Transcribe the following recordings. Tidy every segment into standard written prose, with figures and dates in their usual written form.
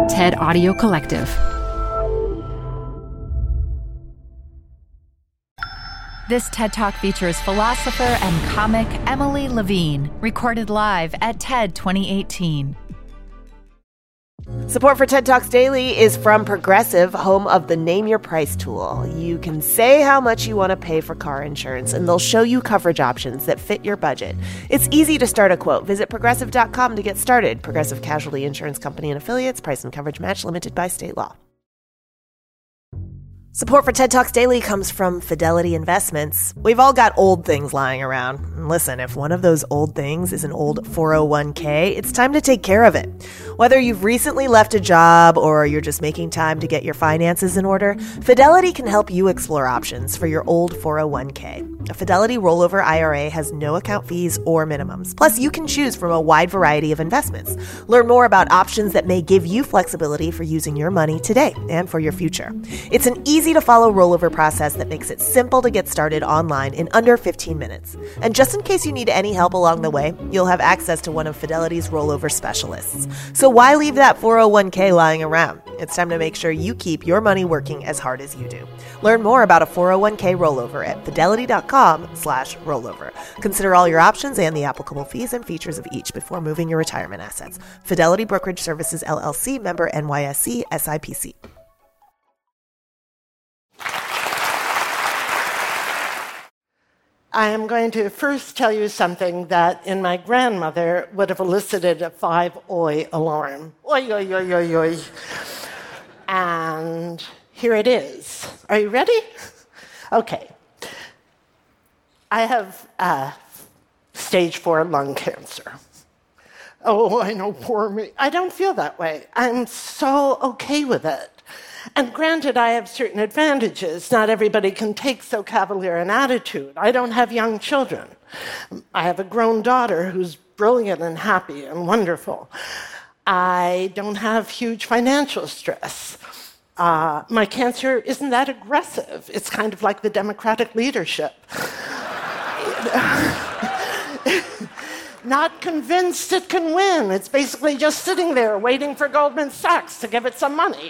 TED Audio Collective. This TED Talk features philosopher and comic Emily Levine, recorded live at TED 2018. Support for TED Talks Daily is from Progressive, home of the Name Your Price tool. You can say how much you want to pay for car insurance, and they'll show you coverage options that fit your budget. It's easy to start a quote. Visit Progressive.com to get started. Progressive Casualty Insurance Company and Affiliates. Price and coverage match limited by state law. Support for TED Talks Daily comes from Fidelity Investments. We've all got old things lying around. And listen, if one of those old things is an old 401k, it's time to take care of it. Whether you've recently left a job or you're just making time to get your finances in order, Fidelity can help you explore options for your old 401k. A Fidelity rollover IRA has no account fees or minimums. Plus, you can choose from a wide variety of investments. Learn more about options that may give you flexibility for using your money today and for your future. It's an easy-to-follow rollover process that makes it simple to get started online in under 15 minutes. And just in case you need any help along the way, you'll have access to one of Fidelity's rollover specialists. So why leave that 401k lying around? It's time to make sure you keep your money working as hard as you do. Learn more about a 401k rollover at fidelity.com/rollover. Consider all your options and the applicable fees and features of each before moving your retirement assets. Fidelity Brokerage Services, LLC, member NYSE, SIPC. I am going to first tell you something that in my grandmother would have elicited a 5-oi alarm. Oi, oi, oi, oi, oi. And here it is. Are you ready? Okay. I have stage 4 lung cancer. Oh, I know, poor me. I don't feel that way. I'm so okay with it. And granted, I have certain advantages. Not everybody can take so cavalier an attitude. I don't have young children. I have a grown daughter who's brilliant and happy and wonderful. I don't have huge financial stress. My cancer isn't that aggressive. It's kind of like the Democratic leadership. Not convinced it can win. It's basically just sitting there waiting for Goldman Sachs to give it some money.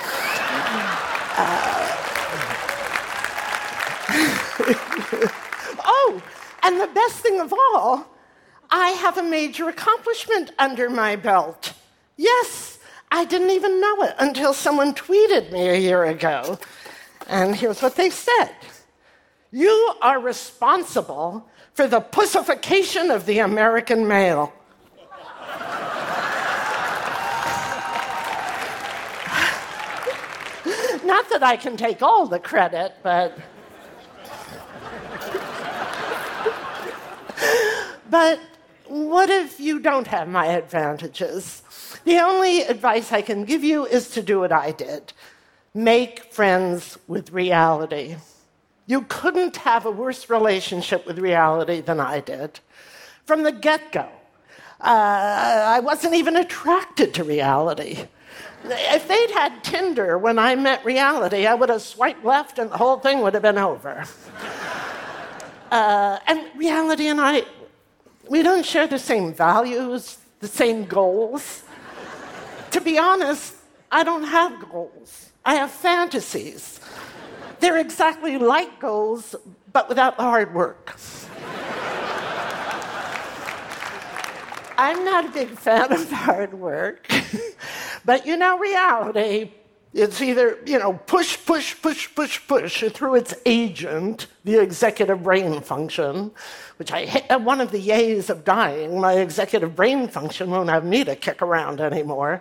Oh, and the best thing of all, I have a major accomplishment under my belt. Yes, I didn't even know it until someone tweeted me a year ago. And here's what they said. You are responsible for the pussification of the American male. Not that I can take all the credit, but... But what if you don't have my advantages? The only advice I can give you is to do what I did. Make friends with reality. You couldn't have a worse relationship with reality than I did. From the get-go, I wasn't even attracted to reality. If they'd had Tinder when I met reality, I would have swiped left and the whole thing would have been over. And reality and I, we don't share the same values, the same goals. To be honest, I don't have goals. I have fantasies. They're exactly like goals, but without the hard work. I'm not a big fan of hard work. But reality, it's either, push, push, push, push, push through its agent, the executive brain function, which I hate. One of the yays of dying, my executive brain function won't have me to kick around anymore.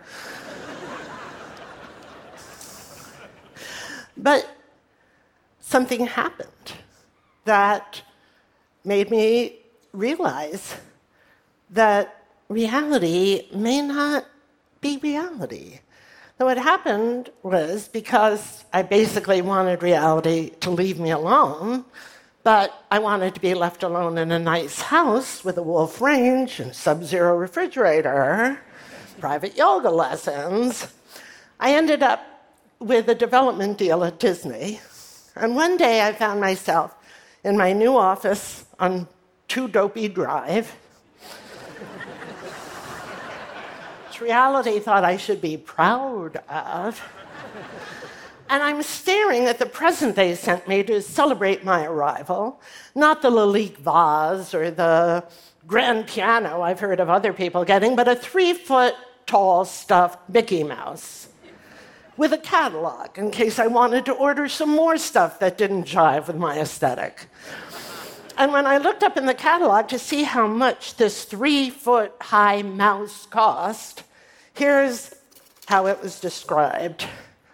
But something happened that made me realize that reality may not be reality. So what happened was, because I basically wanted reality to leave me alone, but I wanted to be left alone in a nice house with a wolf range and sub-zero refrigerator, private yoga lessons, I ended up with a development deal at Disney. And one day I found myself in my new office on 2 Dopey Drive, much reality thought I should be proud of. And I'm staring at the present they sent me to celebrate my arrival, not the Lalique vase or the grand piano I've heard of other people getting, but a 3-foot-tall stuffed Mickey Mouse with a catalog in case I wanted to order some more stuff that didn't jive with my aesthetic. And when I looked up in the catalog to see how much this 3-foot-high mouse cost, here's how it was described.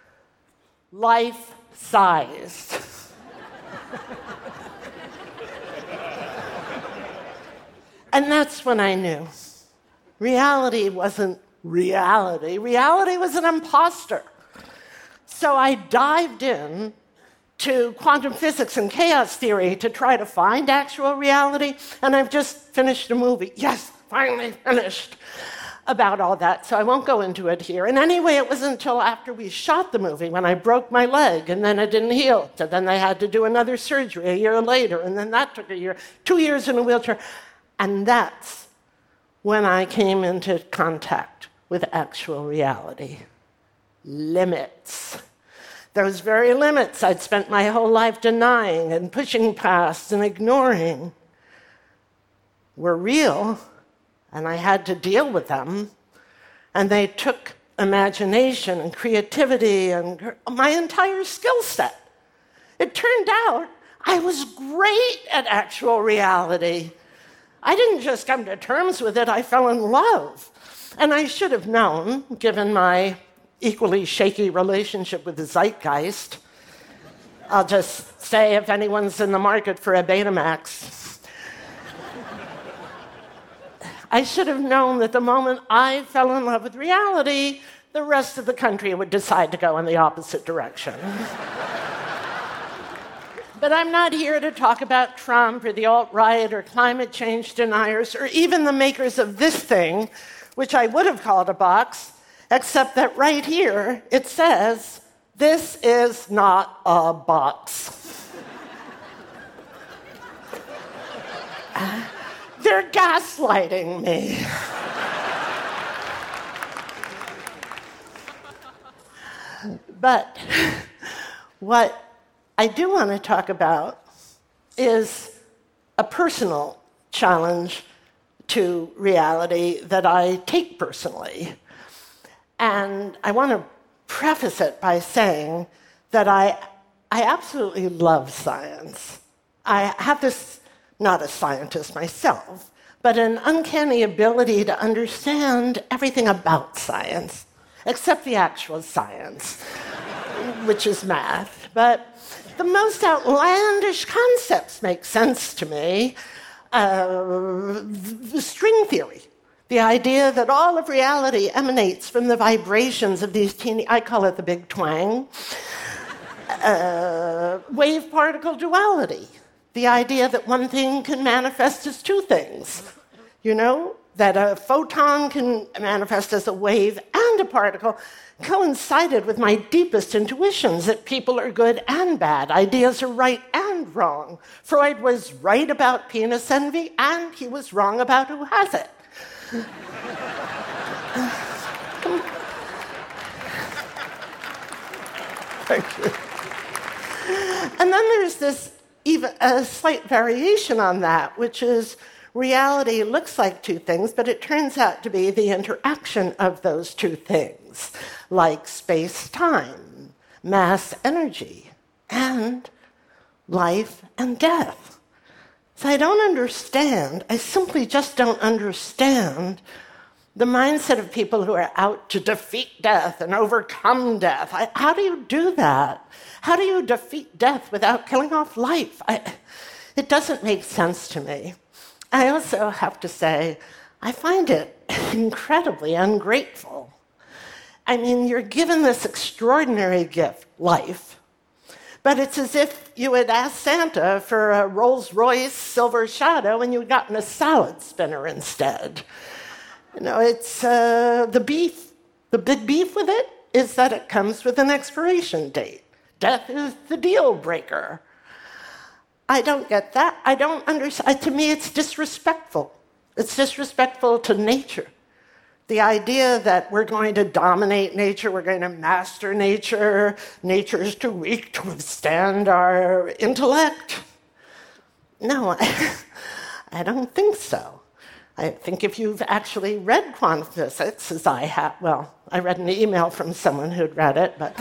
Life-sized. And that's when I knew. Reality wasn't reality. Reality was an imposter. So I dived in to quantum physics and chaos theory to try to find actual reality, and I've just finished a movie. Yes, finally finished about all that, so I won't go into it here. And anyway, it wasn't until after we shot the movie when I broke my leg, and then it didn't heal. So then they had to do another surgery a year later, and then that took a year, 2 years in a wheelchair. And that's when I came into contact with actual reality. Limits. Those very limits I'd spent my whole life denying and pushing past and ignoring were real, and I had to deal with them. And they took imagination and creativity and my entire skill set. It turned out I was great at actual reality. I didn't just come to terms with it, I fell in love. And I should have known, given my equally shaky relationship with the zeitgeist. I'll just say if anyone's in the market for a Betamax. I should have known that the moment I fell in love with reality, the rest of the country would decide to go in the opposite direction. But I'm not here to talk about Trump or the alt-right or climate change deniers or even the makers of this thing, which I would have called a box, except that right here it says, "This is not a box." They're gaslighting me. But what I do want to talk about is a personal challenge to reality that I take personally. And I want to preface it by saying that I absolutely love science. I have this, not a scientist myself, but an uncanny ability to understand everything about science, except the actual science, which is math. But the most outlandish concepts make sense to me. The string theory, the idea that all of reality emanates from the vibrations of these teeny, I call it the big twang. Wave-particle duality, the idea that one thing can manifest as two things. You know, that a photon can manifest as a wave and a particle, coincided with my deepest intuitions that people are good and bad, ideas are right and wrong. Freud was right about penis envy, and he was wrong about who has it. Thank you. And then there's this even a slight variation on that, which is reality looks like two things, but it turns out to be the interaction of those two things, like space-time, mass energy, and life and death. So I don't understand, I simply just don't understand the mindset of people who are out to defeat death and overcome death. How do you do that? How do you defeat death without killing off life? It doesn't make sense to me. I also have to say, I find it incredibly ungrateful. I mean, you're given this extraordinary gift, life, but it's as if you had asked Santa for a Rolls-Royce Silver Shadow and you'd gotten a salad spinner instead. You know, it's the beef. The big beef with it is that it comes with an expiration date. Death is the deal breaker. I don't get that. I don't understand. To me, it's disrespectful. It's disrespectful to nature. The idea that we're going to dominate nature, we're going to master nature, nature is too weak to withstand our intellect. No, I don't think so. I think if you've actually read quantum physics, as I have, well, I read an email from someone who'd read it, but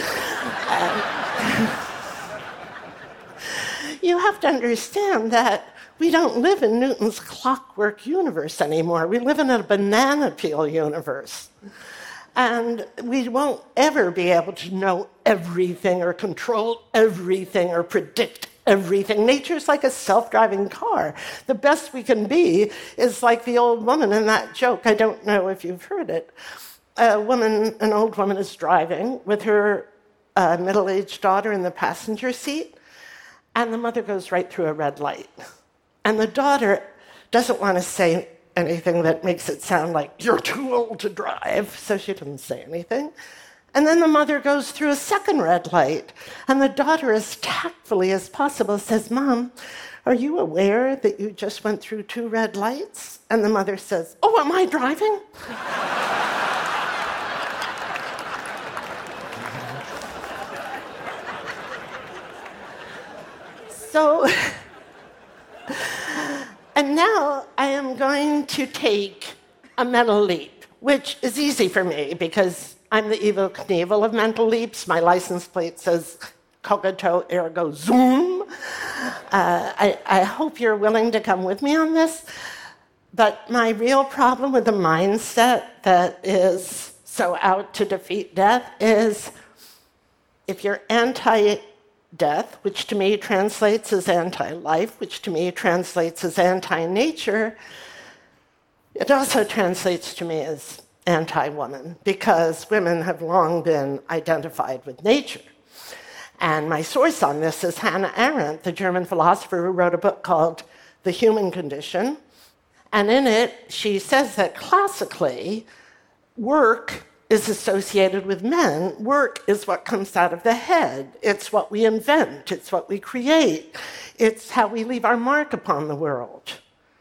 you have to understand that we don't live in Newton's clockwork universe anymore. We live in a banana peel universe. And we won't ever be able to know everything or control everything or predict everything. Nature's like a self-driving car. The best we can be is like the old woman in that joke. I don't know if you've heard it. An old woman is driving with her middle-aged daughter in the passenger seat, and the mother goes right through a red light. And the daughter doesn't want to say anything that makes it sound like, you're too old to drive, so she doesn't say anything. And then the mother goes through a second red light, and the daughter, as tactfully as possible, says, Mom, are you aware that you just went through 2 red lights? And the mother says, oh, am I driving? So... And now I am going to take a mental leap, which is easy for me because I'm the Evel Knievel of mental leaps. My license plate says cogito ergo zoom. I hope you're willing to come with me on this. But my real problem with the mindset that is so out to defeat death is if you're anti-death, which to me translates as anti-life, which to me translates as anti-nature, it also translates to me as anti-woman, because women have long been identified with nature. And my source on this is Hannah Arendt, the German philosopher who wrote a book called The Human Condition. And in it, she says that classically, work is associated with men. Work is what comes out of the head. It's what we invent. It's what we create. It's how we leave our mark upon the world.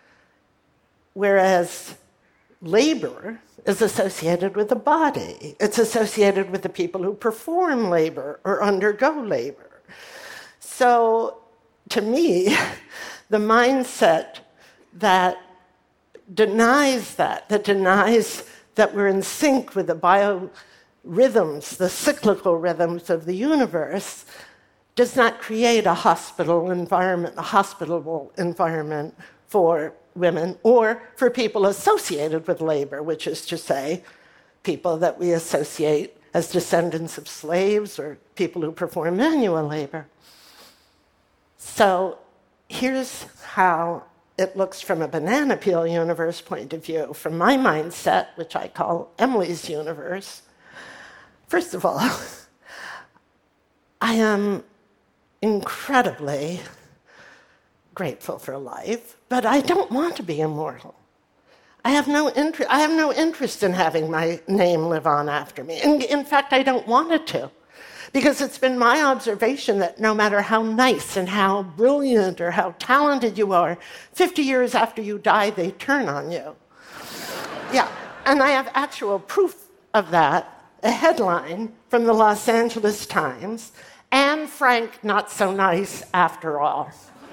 Whereas labor is associated with the body. It's associated with the people who perform labor or undergo labor. So, to me, the mindset that denies that denies that we're in sync with the biorhythms, the cyclical rhythms of the universe, does not create a hospitable environment for women or for people associated with labor, which is to say, people that we associate as descendants of slaves or people who perform manual labor. So here's how it looks from a banana peel universe point of view. From my mindset, which I call Emily's universe, first of all, I am incredibly grateful for life, but I don't want to be immortal. I have no interest in having my name live on after me. In fact, I don't want it to. Because it's been my observation that no matter how nice and how brilliant or how talented you are, 50 years after you die, they turn on you. Yeah, and I have actual proof of that, a headline from the Los Angeles Times, Anne Frank not so nice after all.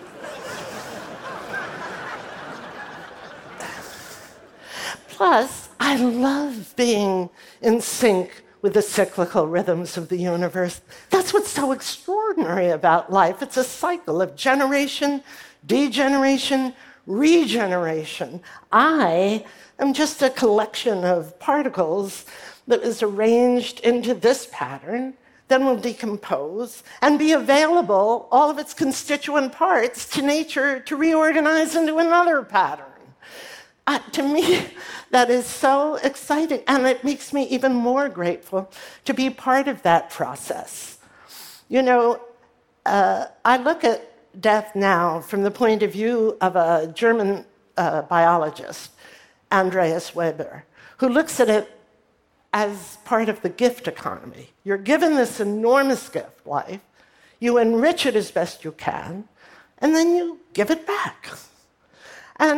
Plus, I love being in sync with the cyclical rhythms of the universe. That's what's so extraordinary about life. It's a cycle of generation, degeneration, regeneration. I am just a collection of particles that is arranged into this pattern, then will decompose and be available, all of its constituent parts, to nature to reorganize into another pattern. To me, that is so exciting, and it makes me even more grateful to be part of that process. You know, I look at death now from the point of view of a German biologist, Andreas Weber, who looks at it as part of the gift economy. You're given this enormous gift, life, you enrich it as best you can, and then you give it back. And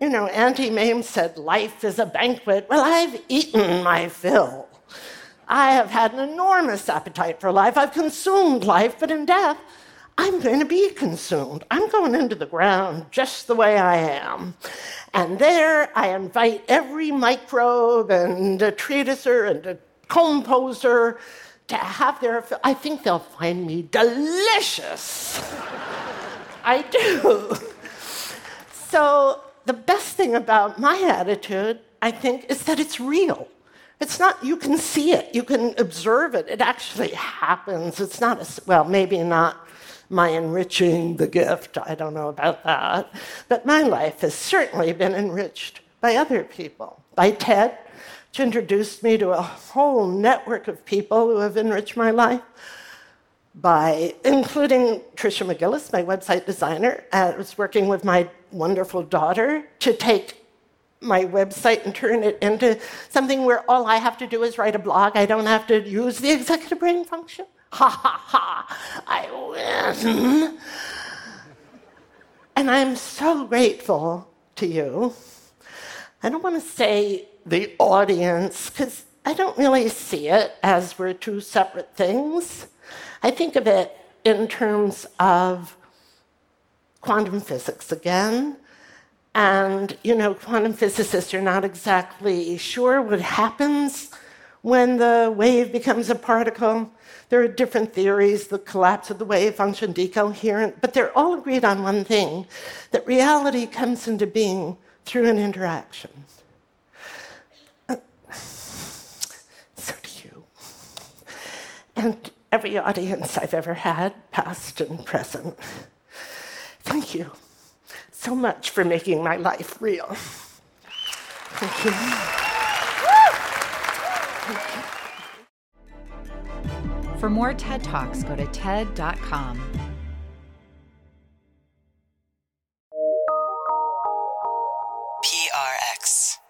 Auntie Mame said life is a banquet. Well, I've eaten my fill. I have had an enormous appetite for life. I've consumed life, but in death, I'm going to be consumed. I'm going into the ground just the way I am. And there I invite every microbe and a treatiser and a composer to have their... I think they'll find me delicious. I do. So the best thing about my attitude, I think, is that it's real. It's not, you can see it, you can observe it. It actually happens. It's not, well, maybe not my enriching the gift. I don't know about that. But my life has certainly been enriched by other people. By Ted, which introduced me to a whole network of people who have enriched my life. By including Tricia McGillis, my website designer. I was working with my wonderful daughter to take my website and turn it into something where all I have to do is write a blog. I don't have to use the executive brain function. Ha, ha, ha, I win. And I'm so grateful to you. I don't want to say the audience, because I don't really see it as we're two separate things. I think of it in terms of quantum physics again. And, quantum physicists are not exactly sure what happens when the wave becomes a particle. There are different theories, the collapse of the wave function, decoherent, but they're all agreed on one thing, that reality comes into being through an interaction. So do you. And every audience I've ever had, past and present. Thank you so much for making my life real. Thank you. For more TED Talks, go to TED.com. PRX.